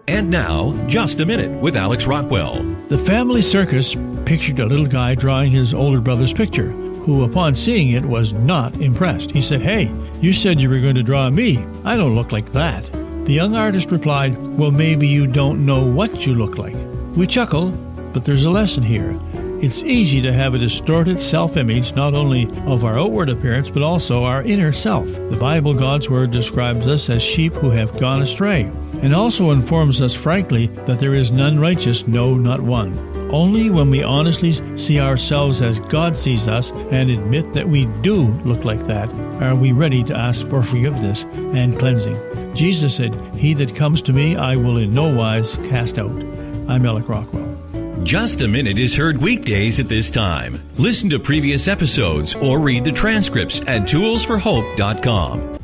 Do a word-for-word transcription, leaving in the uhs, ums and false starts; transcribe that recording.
And now, Just a Minute with Alex Rockwell. The family circus pictured a little guy drawing his older brother's picture, who, upon seeing it, was not impressed. He said, "Hey, you said you were going to draw me. I don't look like that." The young artist replied, "Well, maybe you don't know what you look like." We chuckle, but there's a lesson here. It's easy to have a distorted self-image, not only of our outward appearance, but also our inner self. The Bible, God's Word, describes us as sheep who have gone astray, and also informs us frankly that there is none righteous, no, not one. Only when we honestly see ourselves as God sees us and admit that we do look like that, are we ready to ask for forgiveness and cleansing. Jesus said, "He that comes to me, I will in no wise cast out." I'm Alex Rockwell. Just a Minute is heard weekdays at this time. Listen to previous episodes or read the transcripts at tools for hope dot com.